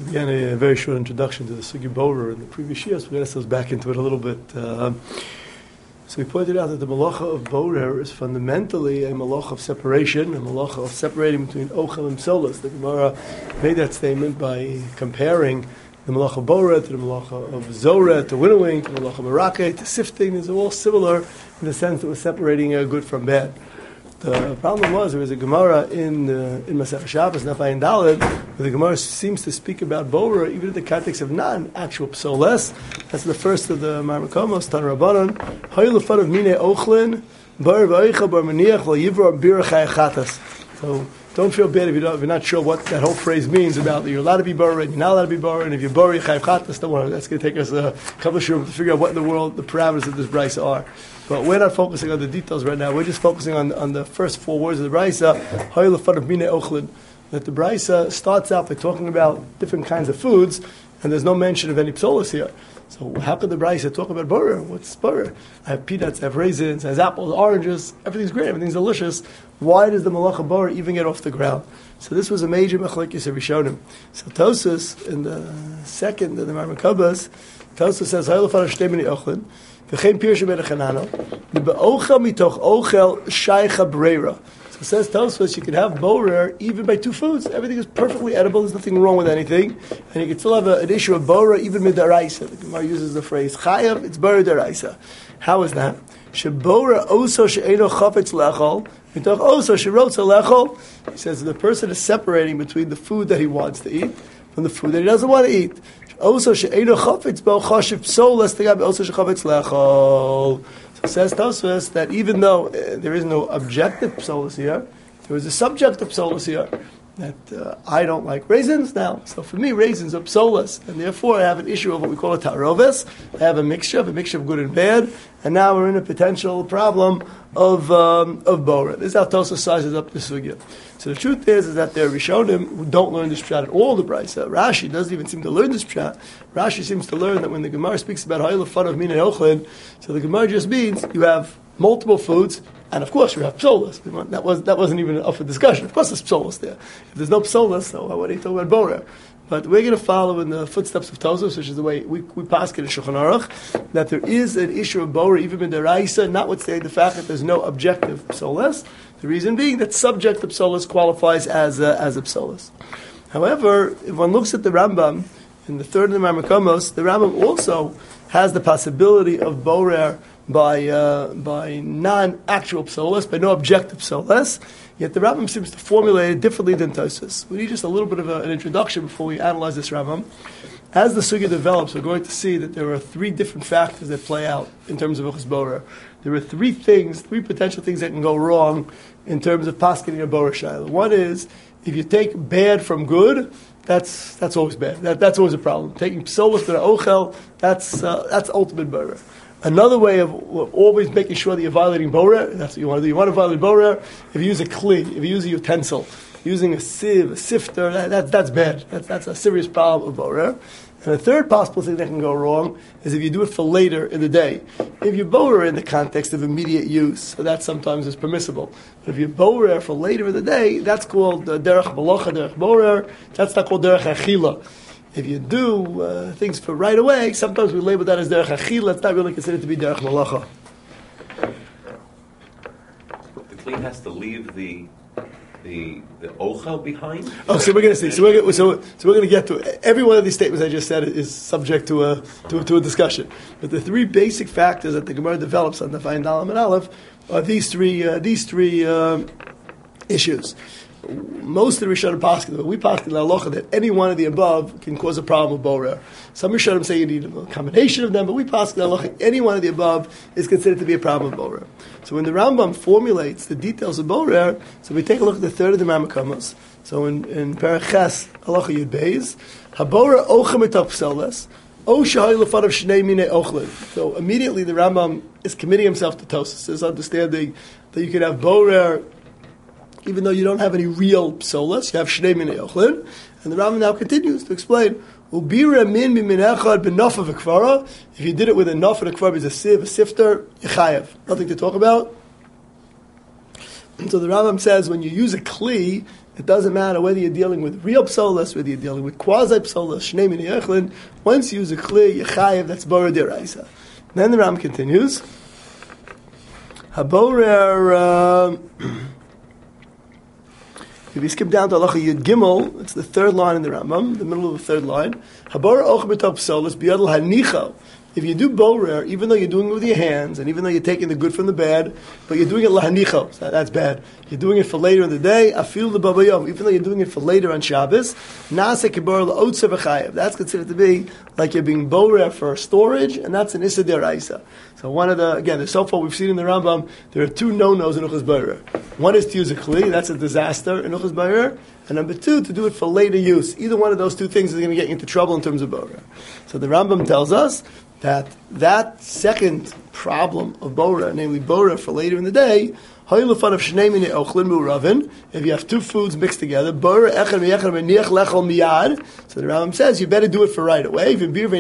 began a very short introduction to the Sugi Borer in the previous years. We're going to get back into it a little bit. So we pointed out that the malacha of Borer is fundamentally a malacha of separation, a malacha of separating between Ochel and Psolas. The Gemara made that statement by comparing the malacha of Borer to the malacha of Zorah, to winnowing, to the malacha of Barakeh, to sifting. These are all similar in the sense that we're separating good from bad. The problem was there was a Gemara in Masech Shabbos, Nafayin Daled, where the Gemara seems to speak about Borer even in the context of non-actual psoles. That's the first of the Marmakomos, Tan Rabbanon. Hayil lefan of mine ochlin, bar v'oicha bar maniach lo yivra bir chayachatas. So don't feel bad if you're not sure what that whole phrase means about you're allowed to be Borer and you're not allowed to be Borer, and if you're Borer, chayachatas, don't worry. That's going to take us a couple of shurim to figure out what in the world the parameters of this brisa are. But we're not focusing on the details right now. We're just focusing on the first four words of the Brisa, Hayil lefan of mine ochlin. That the Brisa starts out by talking about different kinds of foods, and there's no mention of any psolos here. So how could the Brisa talk about Borer? What's Borer? I have peanuts, I have raisins, I have apples, oranges, everything's great, everything's delicious. Why does the malacha Borer even get off the ground? So this was a major machlekes Rishonim. So Tosas, in the second of the Marmakabas, Tosas says, Hayil lefan of shtei mine ochlin, v'chein pirsha ben echanano, v'be'ochel mitoch ochel shaycha breira. So it says Tosfos you can have Borer even by two foods. Everything is perfectly edible. There's nothing wrong with anything, and you can still have an issue of Borer even midaraisa. The Gemara uses the phrase chayav. It's Borer daraisa. How is that? Sheborer oso she'eno chafetz lechol mitoch oso she'rotza lechol. He says the person is separating between the food that he wants to eat from the food that he doesn't want to eat. Also she'eno chafetz bo chashiv psolas tegab also shechafetz lechol. So says Tosfos that even though there is no objective psolas here, there is a subjective psolas here. That I don't like raisins now. So for me, raisins are psolas, and therefore I have an issue of what we call a tarovis. I have a mixture of good and bad, and now we're in a potential problem of Borer. This is how Tosfos sizes up the sugya. So the truth is that there are Rishonim who don't learn this pshat at all. The Brisa Rashi doesn't even seem to learn this pshat. Rashi seems to learn that when the Gemara speaks about Hayil lefan of mine ochlin, so the Gemara just means you have multiple foods. And of course, you have psolas. That wasn't even up for discussion. Of course, there's psolas there. If there's no psolas, so what are you talking about Borer? But we're going to follow in the footsteps of Tosfos, which is the way we paskin in Shulchan Aruch, that there is an issue of Borer, even in the Raisa, notwithstanding the fact that there's no objective psolas. The reason being that subjective psolas qualifies as a psolas. However, if one looks at the Rambam in the third of the Marmakomos, the Rambam also has the possibility of Borer by non-actual psolas, by no objective psolas. Yet the Rambam seems to formulate it differently than Tosfos. We need just a little bit of an introduction before we analyze this Rambam. As the sugya develops, we're going to see that there are three different factors that play out in terms of Ochus Borer. There are three potential things that can go wrong in terms of paskening a Borer shayla. One is, if you take bad from good, that's always bad. That's always a problem. Taking psolos to the ochel, that's ultimate Borer. Another way of always making sure that you're violating Borer, that's what you want to do. You want to violate Borer if you use a kli, if you use a utensil, using a sieve, a sifter, that's bad. That's a serious problem of Borer. And the third possible thing that can go wrong is if you do it for later in the day. If you Borer in the context of immediate use, so that sometimes is permissible. But if you Borer for later in the day, that's called derech balocha, derech Borer. That's not called derech achila. If you do things for right away, sometimes we label that as derech achila. It's not really considered to be derech malacha. The kli has to leave the ochel behind. Oh, so we're going to see. So we're going to get to every one of these statements I just said is subject to a discussion. But the three basic factors that the Gemara develops on the Fayin Dalam and Aleph are these three issues. Most of the Rishonim paskin, but we paskin la halacha that any one of the above can cause a problem with Borer. Some Rishonim say you need a combination of them, but we paskin la halacha any one of the above is considered to be a problem with Borer. So when the Rambam formulates the details of Borer, so we take a look at the third of the Marmakomos. So in Perek Ches halacha Yud Beis, haBorer ochem etach psolas, o shehayil lefan of shnei minei ochlin. So immediately the Rambam is committing himself to Tosfos, his understanding that you can have Borer even though you don't have any real psolas, you have shnei minei ochlin. And the Rambam now continues to explain, ubira min min echad b'nof of a kvara. If you did it with a nof and a kvara, a sieve, a sifter, yechayev. Nothing to talk about. And so the Rambam says when you use a kli, It doesn't matter whether you're dealing with real psolas, whether you're dealing with quasi psolas, shnei min yechlin. Once you use a kli, yechayev, that's borer deraisa. Then the Ram continues. Haborer. If you skip down to Halacha Yud Gimel, it's the third line in the Rambam, the middle of the third line. Haborer och b'tov psolas biyadol hanicho. If you do borer, even though you're doing it with your hands, and even though you're taking the good from the bad, but you're doing it lahanicho, so that's bad. You're doing it for later in the day, afil the babayom, even though you're doing it for later on Shabbos, nase kibor la'otze v'chayev. That's considered to be like you're being borer for storage, and that's an issa deraisa. So one of so far we've seen in the Rambam, there are two no-nos in Uchas Borer. One is to use a kli, that's a disaster in Uchas Borer, and number two, to do it for later use. Either one of those two things is going to get you into trouble in terms of borer. So the Rambam tells us that second problem of borer, namely borer for later in the day, if you have two foods mixed together, so the Rambam says you better do it for right away.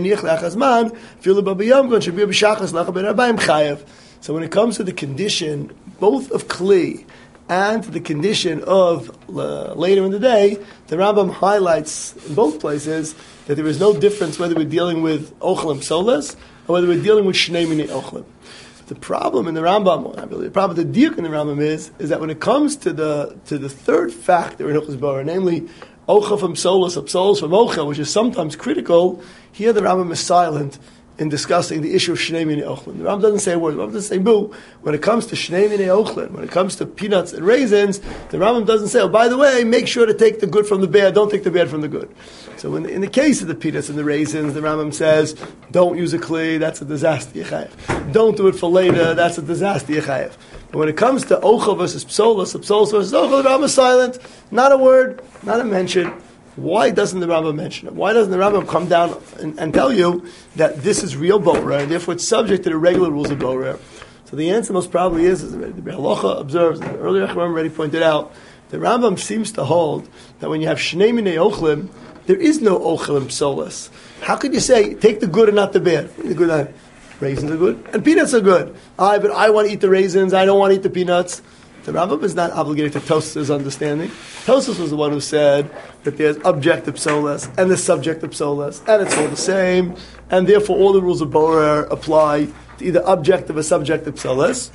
So when it comes to the condition, both of kli and the condition of later in the day, the Rambam highlights in both places that there is no difference whether we're dealing with ochlim psolas or whether we're dealing with shnei minei ochlim. The problem in the Rambam, the problem the diuk in the Rambam is that when it comes to the third factor in Uchas Borer, namely ocha from psolas or psolas from ocha, which is sometimes critical, here the Rambam is silent in discussing the issue of shnei minei ochlin. The Rambam doesn't say a word. The Rambam doesn't say boo. When it comes to shnei minei ochlin, when it comes to peanuts and raisins, the Rambam doesn't say, oh, by the way, make sure to take the good from the bad, don't take the bad from the good. So in the case of the peanuts and the raisins, the Rambam says, don't use a kli, that's a disaster, yechayev. Don't do it for later, that's a disaster, yechayev. But when it comes to ocha versus psolas, psolas versus ocha, the Rambam is silent. Not a word, not a mention. Why doesn't the Rambam mention it? Why doesn't the Rambam come down and tell you that this is real borer, and therefore it's subject to the regular rules of borer? So the answer most probably is the Halacha observes, and earlier Rambam already pointed out, the Rambam seems to hold that when you have shnei minei ochlim, there is no ochlim psolas. How could you say, take the good and not the bad? The good, raisins are good, and peanuts are good. But I want to eat the raisins, I don't want to eat the peanuts. The Rambam is not obligated to Tosfos' understanding. Tosfos was the one who said that there's objective psolas and the subjective psolas, and it's all the same, and therefore all the rules of borer apply to either objective or subjective psolas.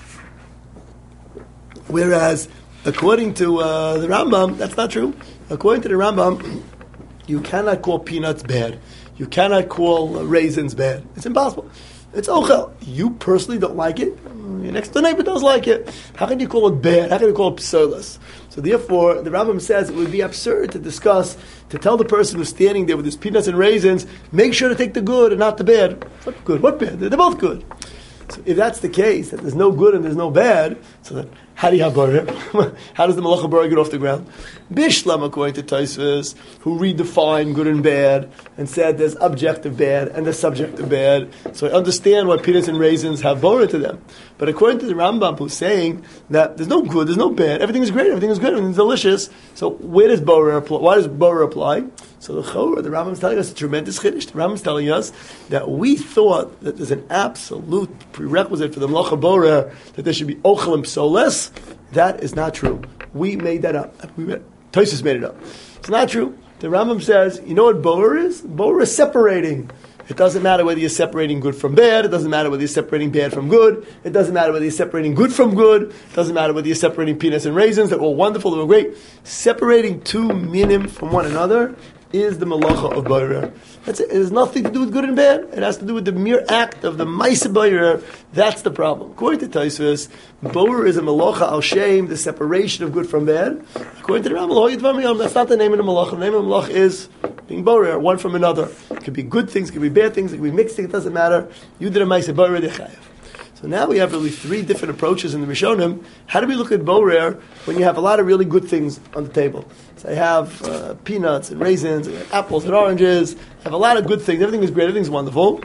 Whereas, according to the Rambam, that's not true. According to the Rambam, you cannot call peanuts bad. You cannot call raisins bad. It's impossible. It's ochel. You personally don't like it. Your next door neighbor does like it. How can you call it bad? How can you call it psolas? So therefore, the Rambam says it would be absurd to tell the person who's standing there with his peanuts and raisins, make sure to take the good and not the bad. What good? What bad? They're both good. So if that's the case, that there's no good and there's no bad, so then how do you have borer? How does the malacha borer get off the ground? Bishlam, according to Tosfos, who redefined good and bad and said there's objective bad and there's subjective bad. So I understand why peanuts and raisins have borer to them. But according to the Rambam, who's saying that there's no good, there's no bad, everything is great, everything is good, everything is delicious. So where does borer apply? Why does borer apply? So the Rambam is telling us a tremendous chiddush. The Rambam is telling us that we thought that there's an absolute prerequisite for the malacha borer that there should be ochel and psoles. That is not true. We made that up. Tosfos made it up. It's not true. The Rambam says, you know what borer is? Borer is separating. It doesn't matter whether you're separating good from bad. It doesn't matter whether you're separating bad from good. It doesn't matter whether you're separating good from good. It doesn't matter whether you're separating peanuts and raisins. They're all wonderful. They're all great. Separating two minim from one another is the malacha of borer. That's it. It has nothing to do with good and bad. It has to do with the mere act of the ma'aseh borer. That's the problem. According to Tosfos, borer is a malacha al shem, the separation of good from bad. According to the Rambam, that's not the name of the malacha. The name of the malacha is being borer, one from another. It could be good things, it could be bad things, it could be mixed things, it doesn't matter. You did a ma'aseh borer dechayev. So now we have really three different approaches in the Rishonim. How do we look at borer when you have a lot of really good things on the table? So I have peanuts and raisins, and apples and oranges. I have a lot of good things. Everything is great. Everything's wonderful.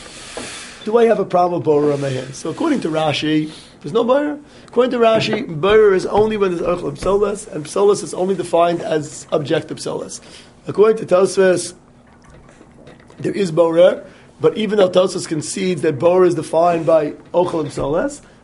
Do I have a problem with borer on my hands? So according to Rashi, there's no borer. According to Rashi, borer is only when there's ochel psolas, and psolas is only defined as objective psolas. According to Tosfos, there is borer. But even though Tosfos concedes that borer is defined by ochel and psolas,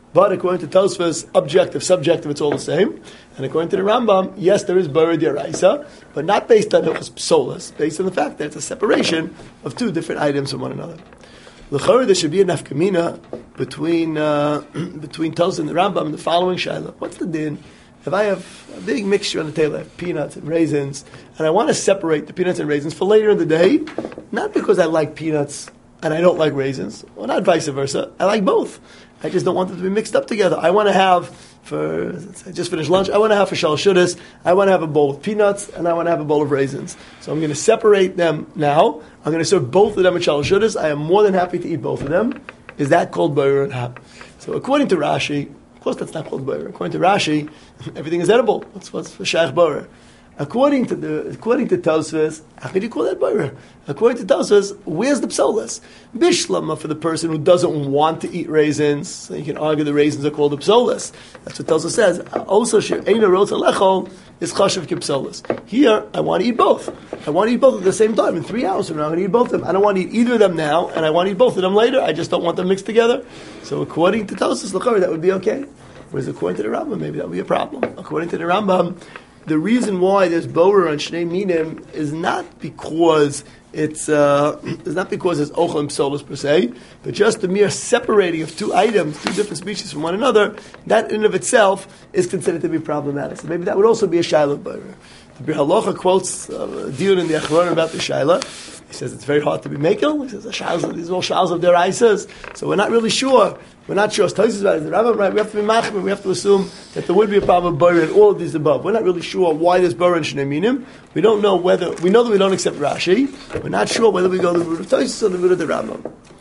But according to Tosfos, objective, subjective, it's all the same. And according to the Rambam, yes, there is Borer D'Oraisa, but not based on Hilchos Psolas, based on the fact that it's a separation of two different items from one another. L'chorah, there should be a nafkamina between Tosfos and the Rambam and the following shaila. What's the din? If I have a big mixture on the table, I have peanuts and raisins, and I want to separate the peanuts and raisins for later in the day, not because I like peanuts and I don't like raisins, or not vice versa, I like both. I just don't want them to be mixed up together. I want to have, I just finished lunch, I want to have for shalshudas, I want to have a bowl of peanuts, and I want to have a bowl of raisins. So I'm going to separate them now. I'm going to serve both of them at shalshudas. I am more than happy to eat both of them. Is that called borer and hab? So according to Rashi, of course that's not called borer. According to Rashi, everything is edible. What's for shaykh borer? According to Tosfos, how could you call that borer? According to Tosfos, where's the psolas? Bishlama for the person who doesn't want to eat raisins. So you can argue the raisins are called the psolas. That's what Tosfos says. Also, she'eina rotz alechol is chashav kipsolas. Here, I want to eat both. I want to eat both at the same time. In 3 hours from now, I'm going to eat both of them. I don't want to eat either of them now, and I want to eat both of them later. I just don't want them mixed together. So according to Tosfos, that would be okay. Whereas according to the Rambam, maybe that would be a problem. According to the Rambam, the reason why there's borer on Shnei Minim is not because it's not because it's ochel and psolos per se, but just the mere separating of two items, two different species from one another, that in and of itself is considered to be problematic. So maybe that would also be a shaila borer. The Bir Halacha quotes Dion in the Achronim about the shaila. He says it's very hard to be makel. He says these are all shals of their isas. So we're not really sure. We're not sure. Tosfos about it. The Rambam, right? We have to be machmir. We have to assume that there would be a problem of borer in all of these above. We're not really sure why there's borer in Shnei Minim. We don't know whether. We know that we don't accept Rashi. We're not sure whether we go to the root of Tosfos or the root of the Rambam.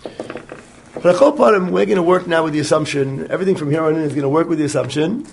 But we're going to work now with the assumption. Everything from here on in is going to work with the assumption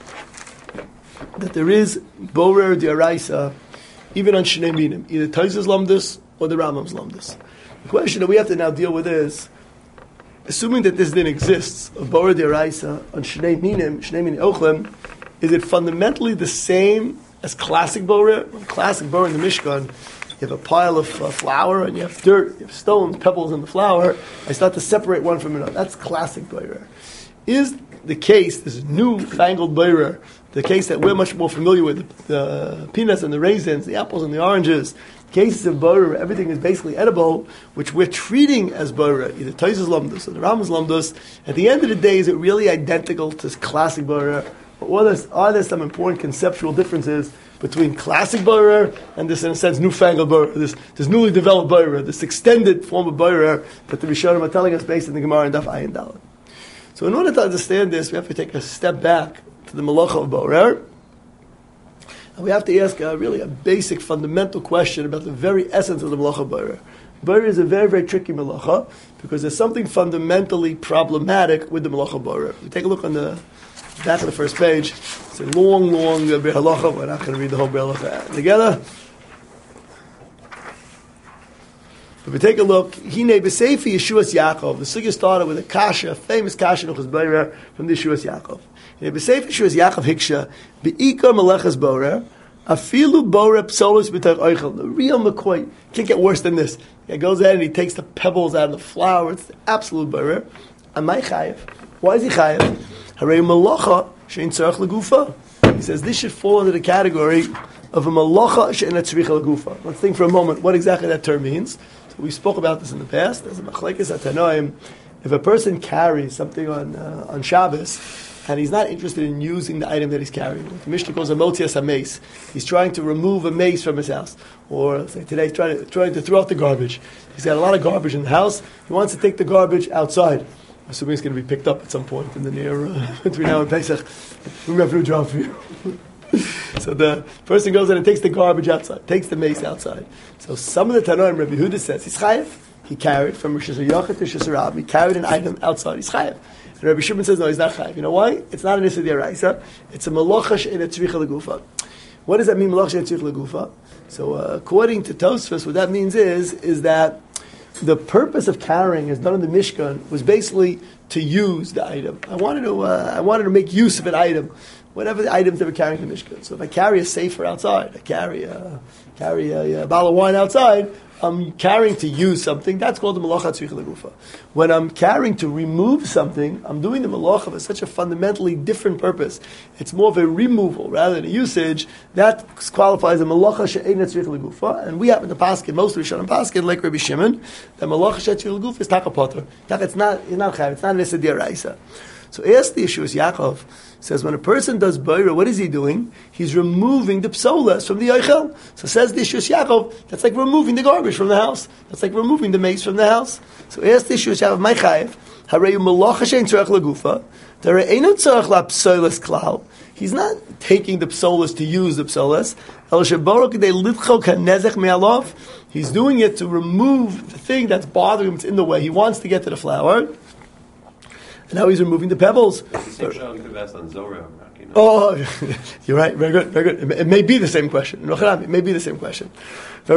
that there is borer d'oraisa even on Shnei Minim, either Tosfos Lamdus or the Rambam's Lamdus. The question that we have to now deal with is, assuming that this din exists of borer d'oraisa on Shnei Minim Ochlem, is it fundamentally the same as classic borer? Classic borer in the Mishkan, you have a pile of flour and you have dirt, you have stones, pebbles in the flour. I start to separate one from another. That's classic borer. Is the case, this new-fangled borer, the case that we're much more familiar with, the peanuts and the raisins, the apples and the oranges, cases of borer, everything is basically edible, which we're treating as borer, either Tosfos Lamdus or the Rambam's Lamdus. At the end of the day, is it really identical to classic borer? Or are there some important conceptual differences between classic borer and this, in a sense, newfangled borer, this newly developed borer, this extended form of borer that the Rishonim are telling us based in the Gemara and Daf Ayin Daled? So in order to understand this, we have to take a step back to the malacha of borer. And we have to ask really a basic, fundamental question about the very essence of the malacha of borer. Borer is a very, very tricky malacha because there's something fundamentally problematic with the malacha of borer. We take a look on the back of the first page. It's a long Bir Halacha. We're not going to read the whole Bir Halacha together. But we take a look. Hine b'Seifi Yeshuas Yaakov. The sugya started with a kasha, a famous kasha in Uchas Borer from the Yeshuas Yaakov. Hine b'Seifi Yeshuas Yaakov hiksha beikar melechas borer afilu borer psolos b'tach oichel. The real McCoy can't get worse than this. He goes ahead and he takes the pebbles out of the flour. It's the absolute borer. Amay chayev. Why is he chayev? Harei malacha shein tzarich legufa. He says this should fall into the category of a malacha shein tzarich legufa. Let's think for a moment what exactly that term means. We spoke about this in the past. As a machlekes atanoim, if a person carries something on Shabbos and he's not interested in using the item that he's carrying, what the Mishnah calls a motzias hameis, he's trying to remove a mace from his house, or say today he's trying to throw out the garbage. He's got a lot of garbage in the house. He wants to take the garbage outside. Assuming it's going to be picked up at some point in the near between now and Pesach. We have no job for you. So the person goes in and takes the garbage outside, takes the mace outside. So some of the Tanoim, Rabbi Huda says, he's chayev. He carried from Rosh Hashanah to Rosh Hashanah. He carried an item outside. He's chayev. And Rabbi Shimon says, no, he's not chayev. You know why? It's not an issa d'oraisa. It's a malacha she'eina tzricha legufa. What does that mean, malacha she'eina tzricha legufa? So according to Tosfos, what that means is that the purpose of carrying, as done in the Mishkan, was basically to use the item. I wanted to make use of an item, whatever the items that we're carrying in the Mishkan. So if I carry a sefer outside, I carry a bottle of wine outside, I'm carrying to use something, that's called the malacha tzricha legufa. When I'm carrying to remove something, I'm doing the malacha for such a fundamentally different purpose. It's more of a removal rather than a usage. That qualifies a malacha she'eina tzricha legufa. And we happen to paskin, most of Rishonim paskin, like Rabbi Shimon, that malacha she'eina tzricha legufa is takapoter. It's not chayav, it's not nisa d'oraisa. So ask the Yeshua Yaakov, says when a person does boira, what is he doing? He's removing the psolas from the oichel. So says the Yeshua Yaakov, that's like removing the garbage from the house. That's like removing the mace from the house. So ask the Yeshua Yaakov, my chayev, hareyu malacha shein tzarech lagufa, dare eino tzarech la psolas klal. He's not taking the psolas to use the psolas. El sheborok de litcho kanezech me'alav. He's doing it to remove the thing that's bothering him. It's in the way. He wants to get to the flour. And now he's removing the pebbles. It's the same show you could have asked on Zorah. Oh, you're right. Very good, very good. It may be the same question. It may be the same question. So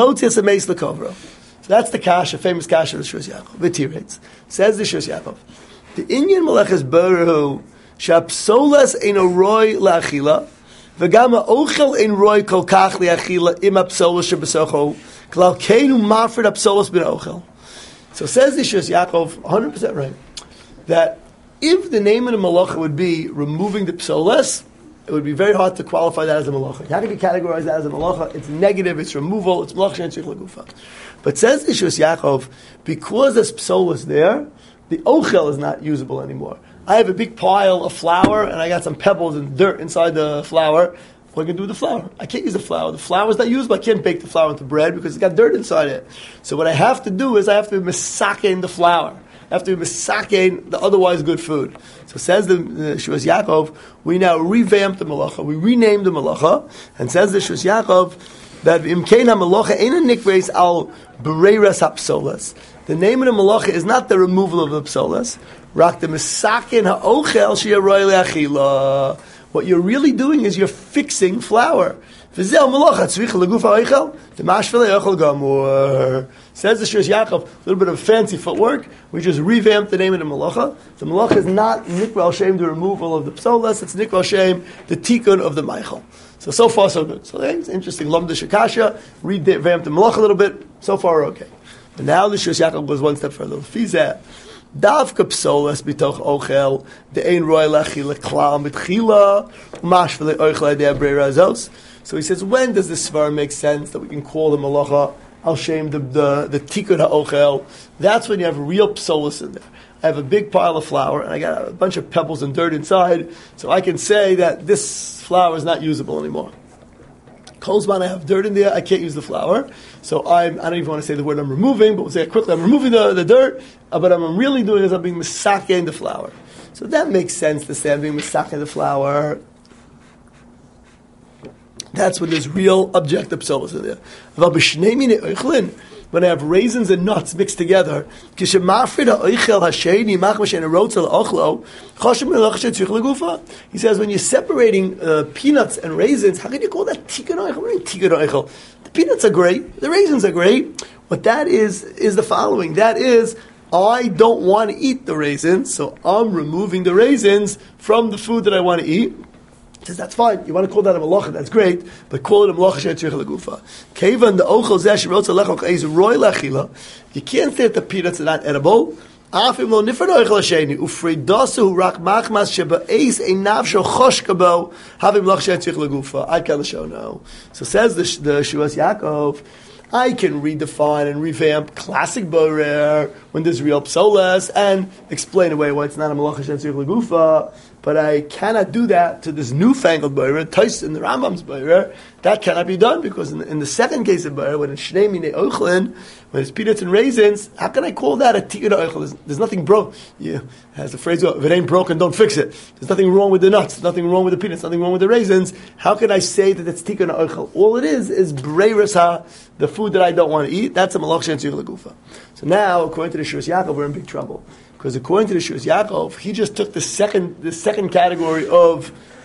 that's the kasha, famous kasha of the Shus Yaakov. V'tirates. Says the Shus Yaakov. The Inyan Melechus Baruhu Shapsolas ein roy la'achila v'gam ha'ochel ein roy kol kach li'achila im ha'psolas shebesocho klal keinu mafred ha'psolas bin ochel. So says the Shus Yaakov, 100% right, that if the name of the malacha would be removing the psolas, it would be very hard to qualify that as a malacha. How can you categorize that as a malacha? It's negative, it's removal, it's malacha and tzich lagufa. But says the Shus Yaakov, because there's psolas there, the ochel is not usable anymore. I have a big pile of flour, and I got some pebbles and dirt inside the flour. What am I going to do with the flour? I can't use the flour. The flour is not usable. I can't bake the flour into bread because it's got dirt inside it. So what I have to do is I have to misakein the flour. I have to misakein the otherwise good food. So says the Shus Yaakov, we now revamped the malacha. We renamed the malacha, and says the Shus Yaakov that imkein ha-malacha eina nikreis al bereiras hapsolas. The name of the malacha is not the removal of the psolas. Rak the misakein ha'ochel she'aroy le'achila. What you're really doing is you're fixing flour. Says the Shus Yaakov, a little bit of fancy footwork. We just revamped the name of the malacha. The malacha is not nikra shem, the removal of the psolas. It's nikra shem, the tikkun of the meichel. So far so good. So it's interesting. Lamda shakasha, revamped the malacha a little bit. So far okay. But now the Shus Yaakov goes one step further. Fizeh. Davka psolas bitoch ochel the ein roy lachila klal mitchila mash v'le ochel idea breira zos. So he says, when does this svar make sense that we can call the malacha al shem the tikkun ha'ochel? That's when you have real psolas in there. I have a big pile of flour and I got a bunch of pebbles and dirt inside, so I can say that this flour is not usable anymore. Kolzman, I have dirt in there, I can't use the flour. So I don't even want to say the word I'm removing, but we'll say it quickly, I'm removing the dirt, but what I'm really doing is I'm being misakein the flour. So that makes sense to say I'm being misakein the flour. That's when there's real objective psolas in there. When I have raisins and nuts mixed together, he says when you're separating peanuts and raisins, how can you call that tikkun oichel? The peanuts are great, the raisins are great. What that is the following. That is, I don't want to eat the raisins, so I'm removing the raisins from the food that I want to eat. He says, that's fine. You want to call that a malacha, that's great, but call it a malacha she'etzirich legufa. Kevan the ochel zeh she'rotza lechok is roy lechila. You can't say that the peanuts are not edible. Afim lo nifred ochel hasheni ufridasu rak machmas shebe'ez einav shel choshkabo havim malacha she'etzirich legufa. I can't show no. So says the Shus Yaakov, I can redefine and revamp classic borer when there's real psolas and explain away why it's not a malacha she'etzirich legufa. But I cannot do that to this newfangled borer, Tais in the Rambam's borer. That cannot be done because in the second case of borer, when it's shnei minei ochlin, when it's peanuts and raisins, how can I call that a tikkun ochel? There's nothing broke. Yeah, as the phrase goes, if it ain't broken, don't fix it. There's nothing wrong with the nuts. There's nothing wrong with the peanuts. Nothing wrong with the raisins. How can I say that it's tikkun ochel? All it is breiras ha, the food that I don't want to eat. That's a malach she'etzirich legufa. So now, according to the Shus Yaakov, we're in big trouble. Because according to the Shus Yaakov, he just took the second category of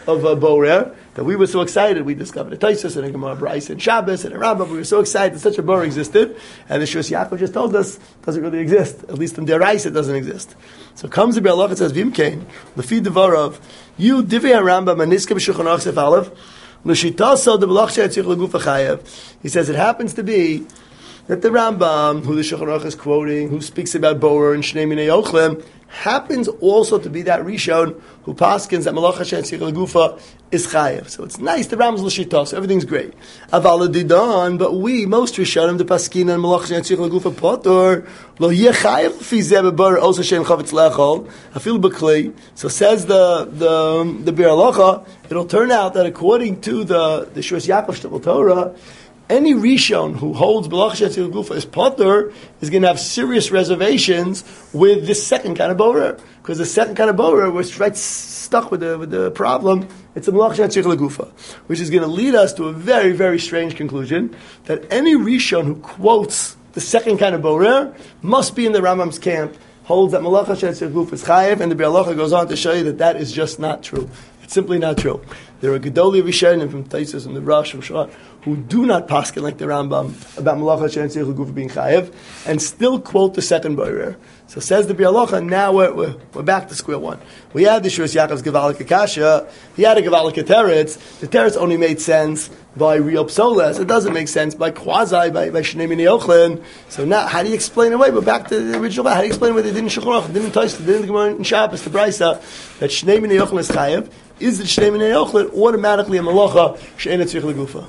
Borer that we were so excited. We discovered a Taisus and a Gemara Bryce and Shabbos and a Rambam. We were so excited that such a Borer existed, and the Shus Yaakov just told us it doesn't really exist. At least in Deraisa it doesn't exist. So comes the Biur Halacha and says, Vimkein, Lefi Devarov, you Divrei Rambam Aniska b'Shulchan Aruch Sef Aleph, L'shitaso de B'lach she'atzich l'gufa chayev. He says it happens to be that the Rambam, who the Shulchan Aruch is quoting, who speaks about Borer and Shnei Minei Yochlim, happens also to be that Rishon who paskins that Malach Hashem Tzich L'Gufa is Chayev. So it's nice, the Rambam's L'shita, so everything's great. Aval Didan, but we, most Rishonim, the Paskin and Malach Hashem Tzich L'Gufa Potor, Lo Yeh Chayev Fi Zeh B'Borer also Shem Chavetz Lechol, Afil B'Kli. So says the Biur Halacha, it'll turn out that according to the Shus Yaakov Shtabel Torah, any Rishon who holds B'lach Shetzil Gufa as Potter is going to have serious reservations with this second kind of Borer. Because the second kind of Borer, we're right stuck with the problem, it's a B'lach Shetzil Gufa. Which is going to lead us to a very, very strange conclusion, that any Rishon who quotes the second kind of Borer must be in the Rambam's camp, holds that Malach Shetzil Gufa is Chayev, and the Biur Halacha goes on to show you that that is just not true. It's simply not true. There are Gedolei Rishonim from Taisus and the Rosh from Shulchan who do not paskin like the Rambam about Malach Hashem Tzich L'Gufa being Chayev and still quote the second Borer. So says the Biur Halacha, now we're back to square one. We had the Shus Yaakov's Gevalik Akasha, he had a Gevalik Teretz. The Teretz only made sense by real psolas. It doesn't make sense by quasi, by Shnei Minei Yochlim. So now, how do you explain away? We're back to the original. How do you explain why they didn't Shulchan Aruch, didn't Tosfos, didn't Gemara in Shabbos, the Brisa, that Shnei Minei Yochlim is Chayev? Is the Shnei Minei Yochlim automatically a Malacha She'ena Tzich L'Gufa?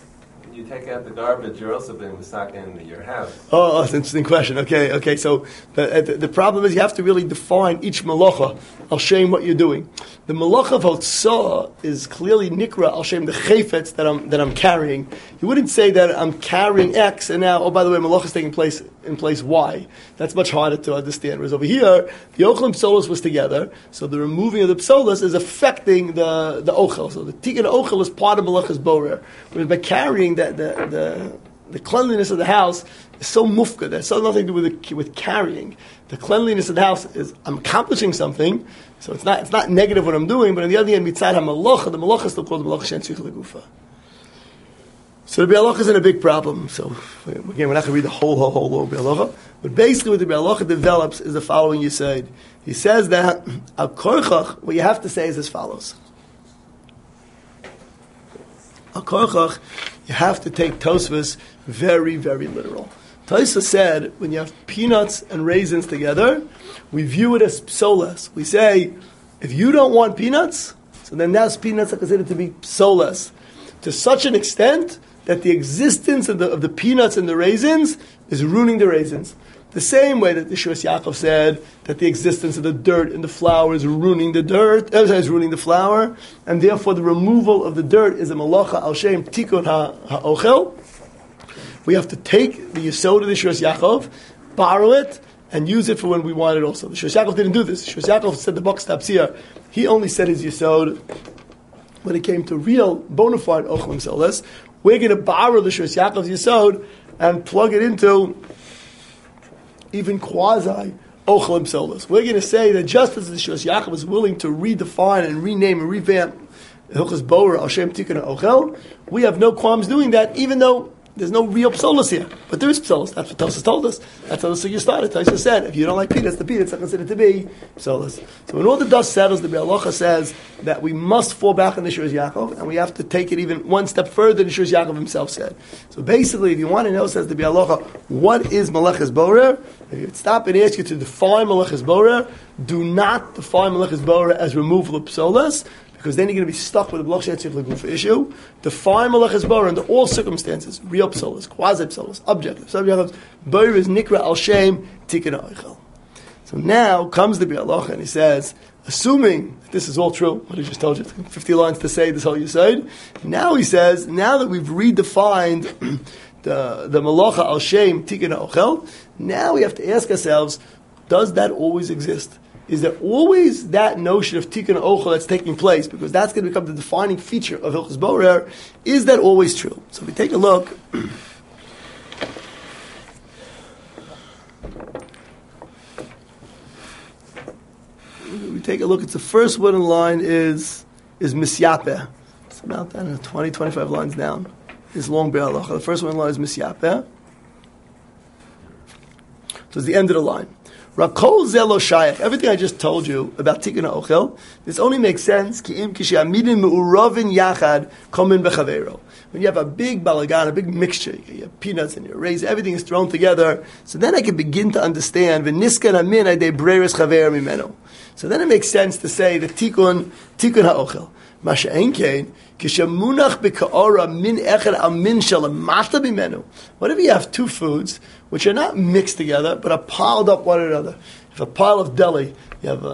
You take out the garbage, you're also being mistaken in your house. Oh, that's an interesting question. Okay. So the problem is you have to really define each malacha. I'll show you what you're doing. The malacha of Hotzah is clearly nikra. I'll show you the chayfetz that I'm carrying. You wouldn't say that I'm carrying X and now, oh, by the way, malacha is taking place in place Y. That's much harder to understand. Whereas over here, the ochel and psolos was together, so the removing of the psolos is affecting the ochel. So the tikkun ochel is part of malacha's borer. Whereas by carrying that the cleanliness of the house is so mufka. That has nothing to do with carrying. The cleanliness of the house is I'm accomplishing something, so it's not negative what I'm doing. But on the other hand, mitzad hamalacha, the malacha is still called the malacha she'en tzich l'gufa. So the Biur Halacha is in a big problem. So again, we're not going to read the whole Biur Halacha. But basically, what the Biur Halacha develops is the following. You said he says that al korchach. What you have to say is as follows. Al korchach, you have to take Tosfos very, very literal. Tosfos said when you have peanuts and raisins together, we view it as psolas. We say if you don't want peanuts, so then those peanuts are considered to be psolas to such an extent that the existence of the peanuts and the raisins is ruining the raisins. The same way that the Shus Yaakov said that the existence of the dirt in the flour is ruining the dirt, is ruining the flour, and therefore the removal of the dirt is a malacha al shem tikkun ha'ochel. We have to take the yesod of the Shus Yaakov, borrow it, and use it for when we want it also. The Shus Yaakov didn't do this. The Shus Yaakov said the box stops here. He only said his yesod when it came to real bona fide ochlim solas. We're going to borrow the Shus Yaakov's yesod and plug it into even quasi ochlim solas. We're going to say that just as the Shus Yaakov is willing to redefine and rename and revamp Hilchos Borer al Shem Tikkun Ochel, we have no qualms doing that, even though there's no real psolas here. But there is psolas. That's what Tosfos told us. That's how the sugya started. Tosfos said, if you don't like peanuts, the peanuts are considered to be psolas. So when all the dust settles, the Biur Halacha says that we must fall back on the Shus Yaakov, and we have to take it even one step further than the Shus Yaakov himself said. So basically, if you want to know, says the Biur Halacha, what is Malachas Borer? If you would stop and ask you to define Malachas Borer, do not define Malachas Borer as removal of psolas, because then you're going to be stuck with a B'lach she'en tzich l'gufa issue. Define malachas borer under all circumstances, real psolas, quasi psolas, objective, subjective. Borer is nikra al shem tikkun ha'ochel. So now comes the Biur Halacha and he says, assuming that this is all true, what I just told you, 50 lines to say this whole yesod. Now he says, now that we've redefined the malacha al shem tikkun ha'ochel, now we have to ask ourselves, does that always exist? Is there always that notion of tikkun ochel that's taking place? Because that's going to become the defining feature of Hilchos Borer. Is that always true? So if we take a look, it's the first one in line is is misyapeh. It's about 20, 25 lines down. Is long Biur Halacha. The first one line is misyapeh. So it's the end of the line. Rakol zelo shayach. Everything I just told you about tikkun ha'ochel, this only makes sense ki'im kishe'amidin me'uravin yachad komin b'chaveiro. When you have a big balagan, a big mixture, you have peanuts and your raisins, everything is thrown together. So then I can begin to understand v'niskan amin adei breiris chaver mimeno. So then it makes sense to say the tikkun ha'ochel. Masha enkein kishemunach b'ka'ora min echad al min shalamata mimenu. Whatever you have two foods which are not mixed together, but are piled up one another. If a pile of deli, you have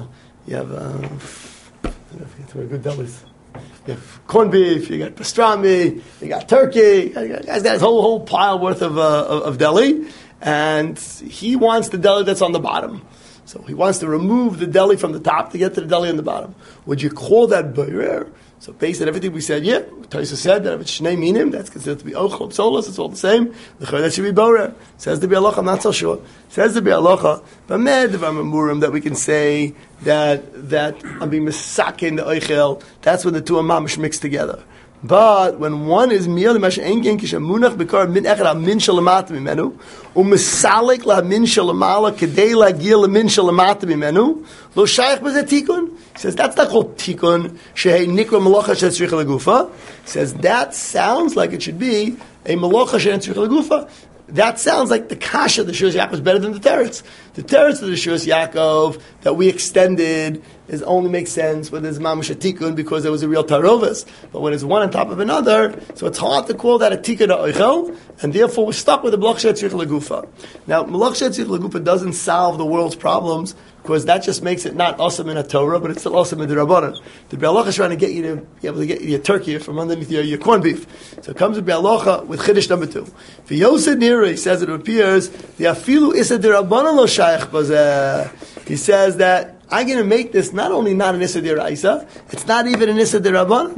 good delis. You have corned beef, you got pastrami, you got turkey. Guy's got his whole pile worth of deli, and he wants the deli that's on the bottom. So he wants to remove the deli from the top to get to the deli on the bottom. Would you call that boirer? So based on everything we said, yeah, Taisa said that if it's Shnei Minim, that's considered to be Ochel, Psolos, it's all the same. That should be boirer. Says the Biur Halacha, I'm not so sure. Says the Biur Halacha, that we can say that I'm being misakin the Ochel, that's when the two are mamish mixed together. But when one is miel mash engen kishamunach bekar min echad al min shalamat mimenu umisalik la min shalamala kedei la gil la min shalamat mimenu lo shayach b'zeh tikun. He says that's not called tikun shehei nikra malacha shetzrich legufa. Says that sounds like it should be a malacha shetzrich legufa. That sounds like the kasha of the Shuas Yaakov is better than the teretz. The teretz of the Shuas Yaakov that we extended only makes sense when there's mamash a tikkun because there was a real tarovas. But when it's one on top of another, so it's hard to call that a tikkun ha'ochel, and therefore we're stuck with the malach shetzrich legufa. Now, malach shetzrich legufa doesn't solve the world's problems because that just makes it not awesome in a Torah, but it's still awesome in the Rabbanan. The Biur Halacha is trying to get you to be able to get your turkey from underneath your corned beef. So it comes with Biur Halacha with Chiddush number 2. For Yosef Nira, he says it appears, the afilu isa de Rabbanan lo shayach bazeh. He says that I'm going to make this not only not an Issa D'Oraisa, it's not even an Issa D'Rabbanan.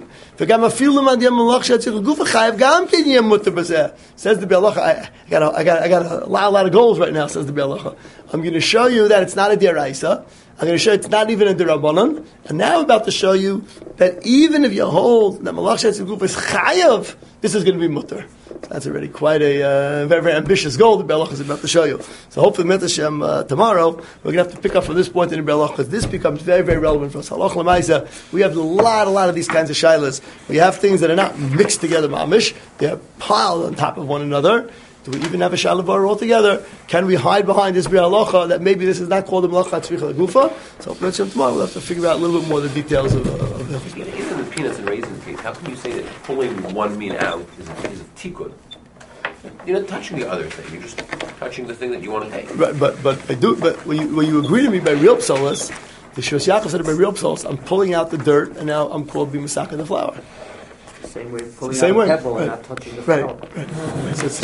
Says the Biur Halacha, I got a lot of goals right now, says the Biur Halacha. I'm going to show you that it's not a D'Oraisa. I'm going to show you it's not even a D'Rabbanan. And now I'm about to show you that even if you hold that Malach Shetzir Gufa is Chayav, this is going to be Mutter. That's already quite a very, very ambitious goal the Biur Halacha is about to show you. So hopefully, Hashem, tomorrow, we're going to have to pick up from this point in the Biur Halacha because this becomes very, very relevant for us. Halach l'maisa, we have a lot of these kinds of shilas. We have things that are not mixed together, mamish. They're piled on top of one another. Do we even have a shalavar altogether? Can we hide behind this Biur Halacha that maybe this is not called a Malacha Tzricha Legufa? So tomorrow we'll have to figure out a little bit more the details of this. Even the peanuts and raisins case, how can you say that pulling one mean out is a tikkun? You're not touching the other thing. You're just touching the thing that you want to take. Right, but when you agree to me by real psolas, the Shuas Yaakov said by real psolas, I'm pulling out the dirt, and now I'm called b'misaka the flour. Same way pulling out the pebble and not touching the flour. Right.